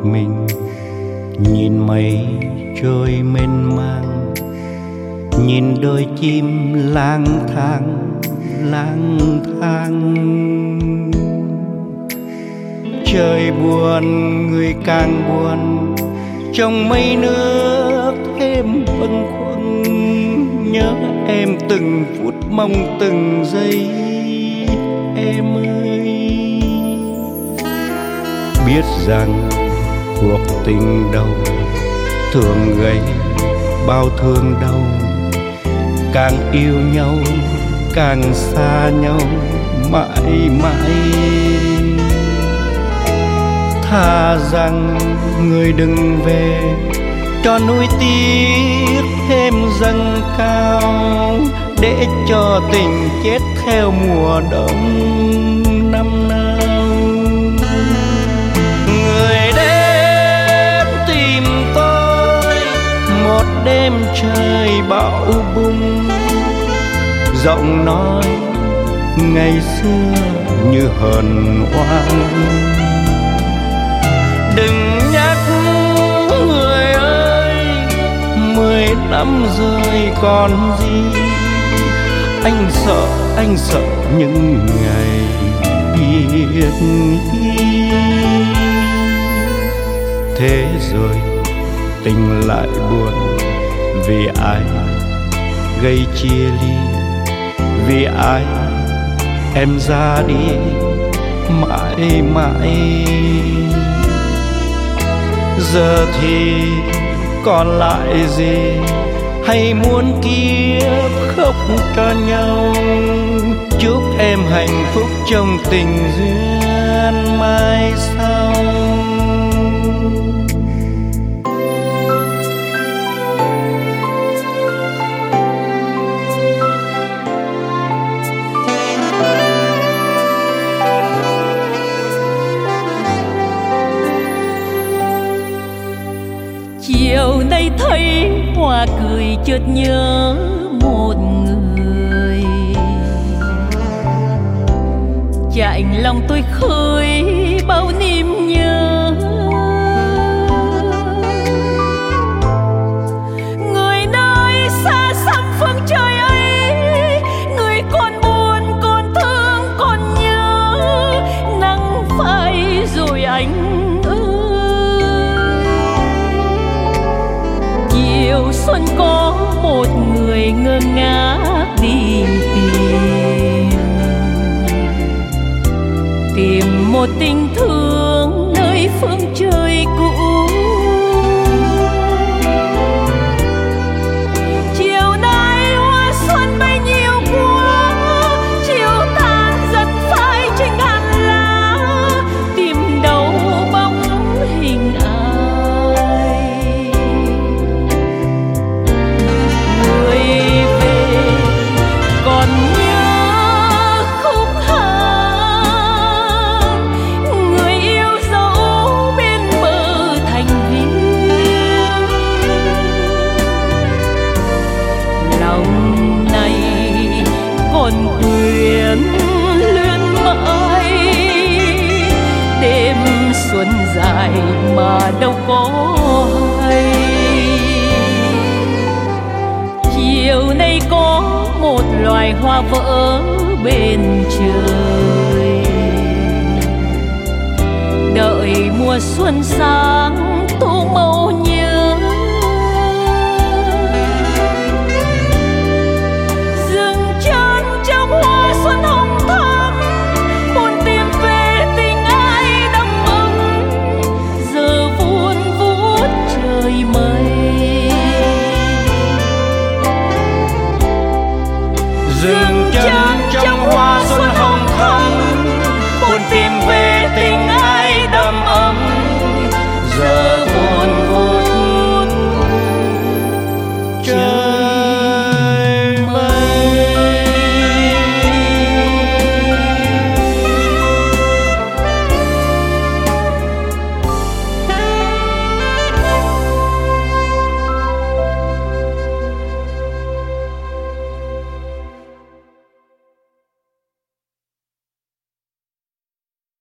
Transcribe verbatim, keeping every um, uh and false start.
mình, nhìn mây trôi mênh mang, nhìn đôi chim lang thang lang thang. Trời buồn người càng buồn, trong mây nước thêm bâng khuâng, nhớ em từng phút mong từng giây em ơi. Biết rằng cuộc tình đầu thường gây bao thương đau, càng yêu nhau càng xa nhau mãi mãi. Thà rằng người đừng về, cho núi tiếc thêm dâng cao, để cho tình chết theo mùa đông năm nào. Người đến tìm tôi một đêm trời bão bùng, giọng nói ngày xưa như hờn oan. Đừng nhắc người ơi, mười năm rồi còn gì. Anh sợ, anh sợ những ngày biết đi. Thế rồi tình lại buồn, vì ai gây chia ly, vì ai em ra đi mãi mãi. Giờ thì còn lại gì, hay muôn kiếp khóc cho nhau. Chúc em hạnh phúc trong tình duyên mai sau. Chiều nay thấy hoa cười chợt nhớ một người, chạnh lòng tôi khơi bao niềm nhớ. Người nơi xa xăm phương trời ấy, người còn buồn còn thương còn nhớ. Nắng phai rồi anh xuân có một người ngơ ngác đi tìm, tìm một tình thương nơi phương trời cũ. Chiều nay hoa xuân bay nhiều quá, chiều tàn dần phai trên ngàn lá, tìm đâu bóng hình ai. Xuân dài mà đâu có hay. Chiều nay có một loài hoa vỡ bên trời, đợi mùa xuân sang tô màu nhớ. Dừng chân trong hoa xuân hồng thắm, buồn tìm về tình ai đắm ấm. Giờ vun vút trời mây, dừng chân trong hoa xuân hồng thắm, buồn tìm về tình